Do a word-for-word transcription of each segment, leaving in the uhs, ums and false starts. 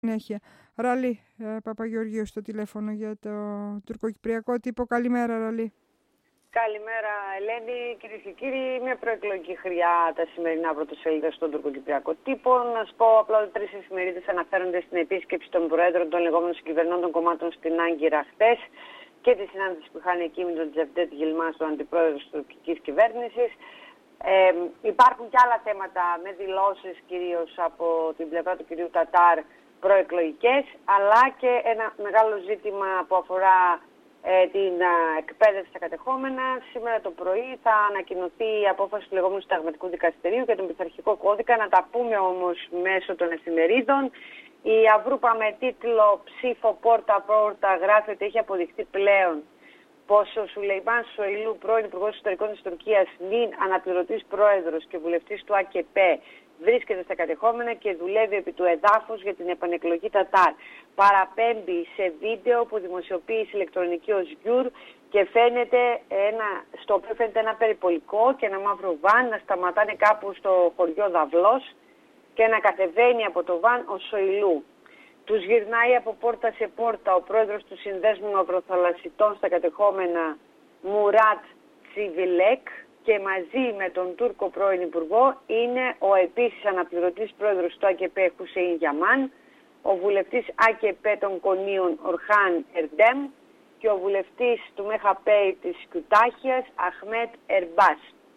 Συνέχεια. Ραλή ε, Παπαγεωργίου στο τηλέφωνο για το τουρκοκυπριακό τύπο. Καλημέρα, Ραλή. Καλημέρα, Ελένη. Κυρίες και κύριοι, μια προεκλογική χρειά τα σημερινά πρωτοσέλιδα στον τουρκοκυπριακό τύπο. Να σου πω απλά ότι τρεις εφημερίδες αναφέρονται στην επίσκεψη των προέδρων των λεγόμενων συγκυβερνών κομμάτων στην Άγκυρα χτες και τη συνάντηση που είχαν εκεί με τον Τζεβδέτ Γιλμάς, τον αντιπρόεδρο της τουρκικής κυβέρνησης. Ε, υπάρχουν και άλλα θέματα με δηλώσεις κυρίως από την πλευρά του κυρίου Τατάρ προεκλογικές, αλλά και ένα μεγάλο ζήτημα που αφορά ε, την α, εκπαίδευση στα κατεχόμενα. Σήμερα το πρωί θα ανακοινωθεί η απόφαση του λεγόμενου Συνταγματικού Δικαστηρίου για τον πειθαρχικό κώδικα. Να τα πούμε όμως μέσω των εφημερίδων. Η Αυρούπα με τίτλο «Ψήφο πόρτα-πόρτα» γράφει ότι έχει αποδειχθεί πλέον πως ο Σουλεϊμάν Σοηλού, πρώην Υπουργός Εξωτερικών της Τουρκίας, νυν αναπληρωτής πρόεδρος και βουλευτής του ΑΚΕΠ, βρίσκεται στα κατεχόμενα και δουλεύει επί του εδάφους για την επανεκλογή Τατάρ. Παραπέμπει σε βίντεο που δημοσιοποίησε ηλεκτρονική ως Γιουρ και φαίνεται ένα, στο οποίο φαίνεται ένα περιπολικό και ένα μαύρο βαν να σταματάνε κάπου στο χωριό Δαυλός και να κατεβαίνει από το βαν ο Σοηλού. Τους γυρνάει από πόρτα σε πόρτα ο πρόεδρος του Συνδέσμου Μαυροθαλασσιτών στα κατεχόμενα Μουράτ Τσιβιλέκ και μαζί με τον Τούρκο πρώην Υπουργό είναι ο επίσης αναπληρωτής πρόεδρος του ΑΚΕΠ Χουσέιν Γιαμάν, ο βουλευτής ΑΚΕΠ των Κονίων Ορχάν Ερντέμ και ο βουλευτής του ΜΕΧΑΠΕΙ της Κιουτάχιας Αχμέτ Ερμπάς.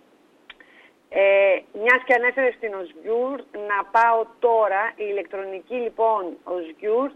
Ε, μιας και ανέφερε στην Οσγιούρ, να πάω τώρα, η ηλεκτρονική λοιπόν Οσγιούρ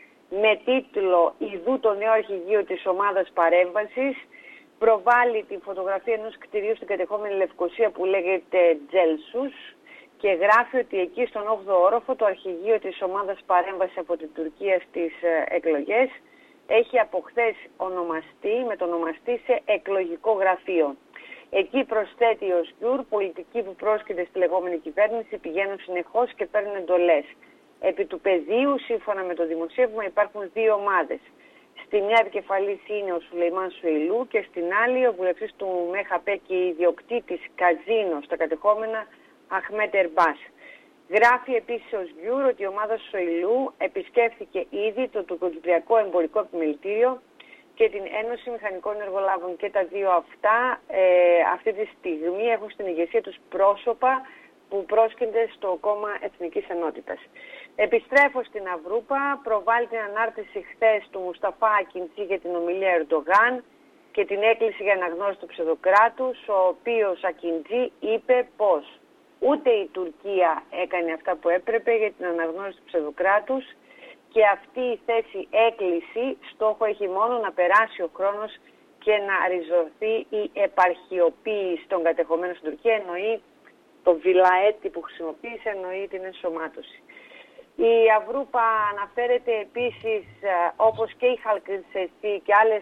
με τίτλο «Ιδού το νέο αρχηγείο της ομάδας παρέμβασης» προβάλλει τη φωτογραφία ενός κτηρίου στην κατεχόμενη Λευκοσία που λέγεται Τζέλσους και γράφει ότι εκεί στον όγδοο όροφο το αρχηγείο της ομάδας παρέμβασης από την Τουρκία στις εκλογές έχει από χθες ονομαστεί με το ονομαστή σε εκλογικό γραφείο. Εκεί προσθέτει ο Σγιούρ, πολιτικοί που πρόσκειται στη λεγόμενη κυβέρνηση πηγαίνουν συνεχώς και παίρνουν εντολές. Επί του πεδίου, σύμφωνα με το δημοσίευμα, υπάρχουν δύο ομάδες. Στη μια επικεφαλής είναι ο Σουλεϊμάν Σοηλού και στην άλλη ο βουλευτής του ΜΕΧΑΠΕ και ιδιοκτήτης καζίνο στα κατεχόμενα Αχμέτ Ερμπάς. Γράφει επίσης ο Σγιούρ ότι η ομάδα Σοηλού επισκέφθηκε ήδη το τουρκοκυπριακό εμπορικό επιμελητήριο και την Ένωση Μηχανικών Εργολάβων. Και τα δύο αυτά ε, αυτή τη στιγμή έχουν στην ηγεσία τους πρόσωπα που πρόσκυνται στο κόμμα Εθνικής Ενότητας. Επιστρέφω στην Αυρούπα, προβάλλει την ανάρτηση χθες του Μουσταφά Ακιντζή για την ομιλία Ερντογάν και την έκκληση για αναγνώριση του ψευδοκράτους, ο οποίος Ακιντζή είπε πως ούτε η Τουρκία έκανε αυτά που έπρεπε για την αναγνώριση του ψευδοκράτους και αυτή η θέση έκκληση στόχο έχει μόνο να περάσει ο χρόνος και να ριζωθεί η επαρχιοποίηση των κατεχομένων στην Τουρκία, εννοεί το βιλαέτη που χρησιμοποίησε, εννοεί την ενσωμάτωση. Η Αυρούπα αναφέρεται επίσης, όπως και η Χαλκινσεστή και άλλες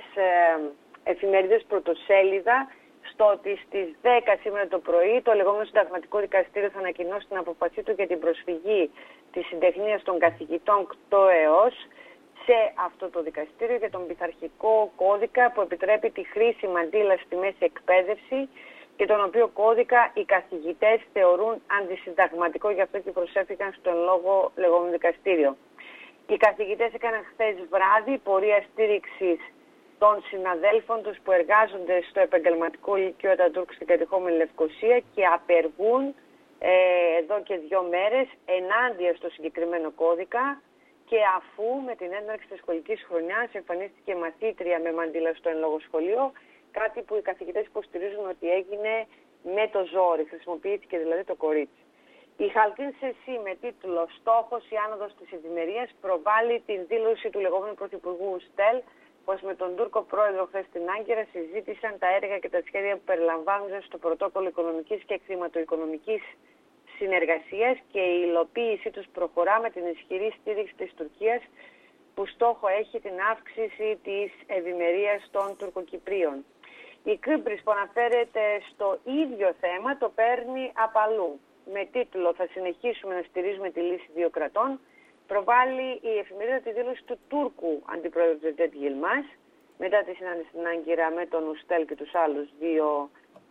εφημερίδες πρωτοσέλιδα, στο ότι στις δέκα σήμερα το πρωί το λεγόμενο Συνταγματικό Δικαστήριο θα ανακοινώσει την αποφασή του για την προσφυγή της συντεχνίας των καθηγητών ΚΤΟΕΟΣ σε αυτό το δικαστήριο για τον πειθαρχικό κώδικα που επιτρέπει τη χρήση μαντήλα στη μέση εκπαίδευση και τον οποίο κώδικα οι καθηγητές θεωρούν αντισυνταγματικό, γι' αυτό και προσέφηκαν στον λόγο λεγόμενο δικαστήριο. Οι καθηγητές έκαναν χθες βράδυ πορεία στήριξης των συναδέλφων τους που εργάζονται στο επαγγελματικό λύκειο Ατατούρκ στην κατεχόμενη Λευκοσία και απεργούν ε, εδώ και δύο μέρες ενάντια στο συγκεκριμένο κώδικα και αφού με την έναρξη της σχολικής χρονιάς εμφανίστηκε μαθήτρια με μαντήλα στο εν λόγω σχολείο, κάτι που οι καθηγητές υποστηρίζουν ότι έγινε με το ζόρι, χρησιμοποιήθηκε δηλαδή το κορίτσι. Η Χαλκίν Σεσί με τίτλο «Στόχος η άνοδος της ευημερίας» προβάλλει την δήλωση του λεγόμενου πρωθυπουργού Στέλ πως με τον Τούρκο πρόεδρο χθες στην Άγκυρα συζήτησαν τα έργα και τα σχέδια που περιλαμβάνονται στο πρωτόκολλο οικονομικής και χρηματοοικονομικής συνεργασίας και η υλοποίησή τους προχωρά με την ισχυρή στήριξη της Τουρκίας που στόχο έχει την αύξηση της ευημερίας των Τουρκοκυπρίων. Η Κύπρης που αναφέρεται στο ίδιο θέμα το παίρνει απ' αλλού. Με τίτλο «Θα συνεχίσουμε να στηρίζουμε τη λύση δύο κρατών» προβάλλει η εφημερίδα τη δήλωση του Τούρκου αντιπρόεδρου Τζεβδέτ Γιλμάς μετά τη συνάντηση στην Άγκυρα με τον Ουστέλ και τους άλλους δύο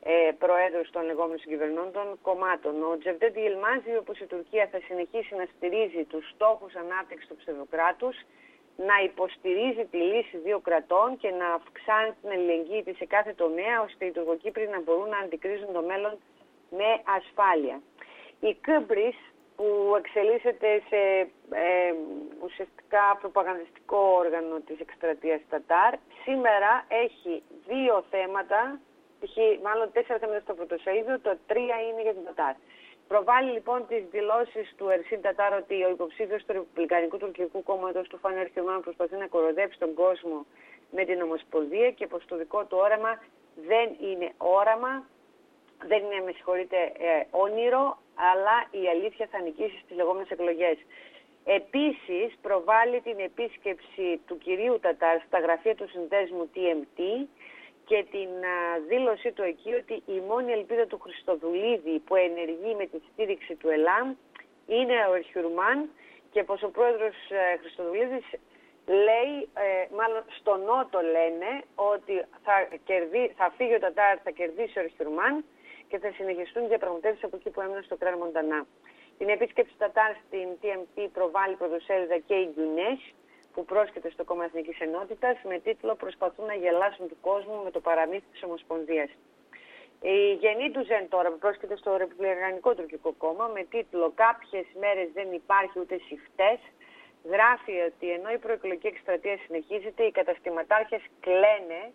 ε, προέδρους των λεγόμενων συγκυβερνώντων κομμάτων. Ο Τζεβδέτ Γιλμάζ, όπως η Τουρκία θα συνεχίσει να στηρίζει τους στόχους ανάπτυξης του ψευδοκράτους, να υποστηρίζει τη λύση δύο κρατών και να αυξάνει την αλληλεγγύη της σε κάθε τομέα, ώστε οι Τουρκοκύπροι να μπορούν να αντικρίζουν το μέλλον με ασφάλεια. Η Κύπρης, που εξελίσσεται σε ε, ουσιαστικά προπαγανδιστικό όργανο της εκστρατείας Τατάρ, σήμερα έχει δύο θέματα, μάλλον τέσσερα θέματα στο πρωτοσέλιδο, το τρία είναι για την Τατάρ. Προβάλλει λοιπόν τις δηλώσεις του Ερσίν Τατάρ ότι ο υποψήφιος του Ρεπουμπλικανικού Τουρκικού Κόμματος του Φάνερ Χιωμάν προσπαθεί να κοροδέψει τον κόσμο με την Ομοσπονδία και πως το δικό του όραμα δεν είναι όραμα, δεν είναι, με συγχωρείτε, ε, όνειρο, αλλά η αλήθεια θα νικήσει στις λεγόμενες εκλογές. Επίσης, προβάλλει την επίσκεψη του κυρίου Τατάρ στα γραφεία του συνδέσμου τι εμ τι και την α, δήλωσή του εκεί ότι η μόνη ελπίδα του Χριστοδουλίδη που ενεργεί με τη στήριξη του ΕΛΑΜ είναι ο Ερχιουρμάν και πως ο πρόεδρος ε, Χριστοδουλίδης λέει, ε, μάλλον στο Νότο λένε, ότι θα, κερδί, θα φύγει ο Τατάρ, θα κερδίσει ο Ερχιουρμάν και θα συνεχιστούν διαπραγματεύσεις από εκεί που έμειναν στο Κράν Μοντανά. Την επίσκεψη του Τατάρ στην τι εμ τι προβάλλει πρωτοσέλιδα και η Γκουνές, που πρόσκειται στο Κόμμα Εθνικής Ενότητας, με τίτλο «Προσπαθούν να γελάσουν του κόσμου με το παραμύθι της Ομοσπονδίας». Η Γενή του Ζεν τώρα, που πρόσκειται στο Ρεπουμπλικανικό Τουρκικό Κόμμα, με τίτλο «Κάποιες μέρες δεν υπάρχει ούτε σιφτές», γράφει ότι ενώ η προεκλογική εκστρατεία συνεχίζεται, οι καταστηματάρχες κλαίνε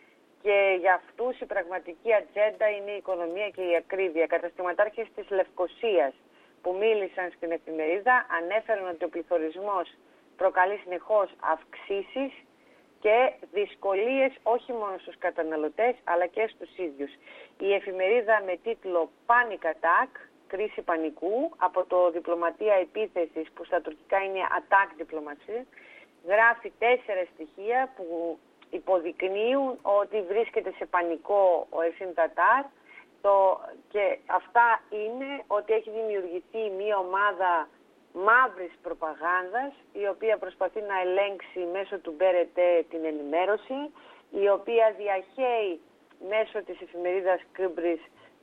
και για αυτούς η πραγματική ατζέντα είναι η οικονομία και η ακρίβεια. Καταστηματάρχες της Λευκωσίας που μίλησαν στην εφημερίδα ανέφεραν ότι ο πληθωρισμός προκαλεί συνεχώς αυξήσεις και δυσκολίες όχι μόνο στους καταναλωτές αλλά και στους ίδιους. Η εφημερίδα με τίτλο Panic Attack, κρίση πανικού, από το διπλωματία επίθεσης που στα τουρκικά είναι attack diplomacy, γράφει τέσσερα στοιχεία που υποδεικνύουν ότι βρίσκεται σε πανικό ο Ερσίν Τατάρ το, και αυτά είναι ότι έχει δημιουργηθεί μια ομάδα μαύρης προπαγάνδας η οποία προσπαθεί να ελέγξει μέσω του Μπέρετε την ενημέρωση, η οποία διαχέει μέσω της εφημερίδας Κύπρης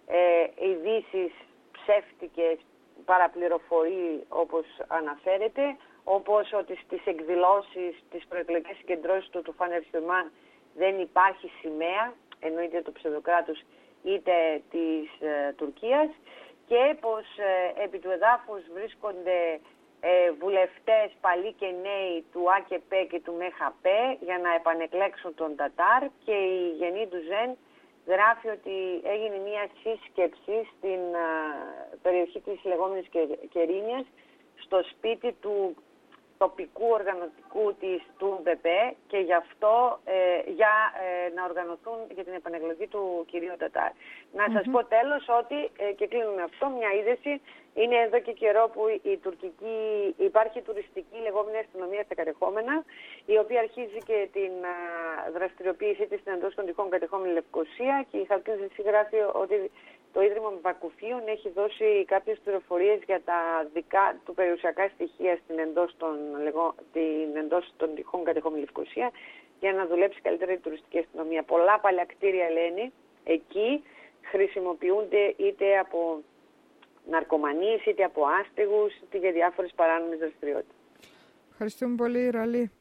ε, ειδήσεις ψεύτικες, παραπληροφορεί όπως αναφέρεται, όπως ότι στις εκδηλώσεις, τις προεκλογικές συγκεντρώσεις του του Φάνερ Χιωμάν δεν υπάρχει σημαία, εννοείται του ψευδοκράτους είτε της ε, Τουρκίας, και πως ε, επί του εδάφους βρίσκονται ε, βουλευτές παλιοί και νέοι του Α Κ Π και του Μ Χ Π για να επανεκλέξουν τον Τατάρ, και η Γενή του Ζεν γράφει ότι έγινε μια σύσκεψη στην α, περιοχή της λεγόμενης Κερίνιας στο σπίτι του τοπικού οργανωτικού της του Μπ Π και γι' αυτό ε, για ε, να οργανωθούν για την επανεκλογή του κυρίου Τατάρ. Να σας mm-hmm. πω τέλος ότι, ε, και κλείνουμε αυτό, μια είδηση, είναι εδώ και καιρό που η τουρκική, υπάρχει τουριστική λεγόμενη αστυνομία στα κατεχόμενα, η οποία αρχίζει και την α, δραστηριοποίησή της στην εντός των τυχών κατεχόμενη Λευκωσία, και η Χαλκίνη γράφει ότι το Ίδρυμα Βακουφίων έχει δώσει κάποιες πληροφορίες για τα δικά του περιουσιακά στοιχεία στην εντός των, την εντός των τυχών κατεχόμενη Λευκωσία, για να δουλέψει καλύτερα η τουριστική αστυνομία. Πολλά παλιά κτίρια, λένε, εκεί χρησιμοποιούνται είτε από ναρκωμανείς, είτε από άστεγους, είτε για διάφορες παράνομες δραστηριότητες. Ευχαριστούμε πολύ, Ραλή.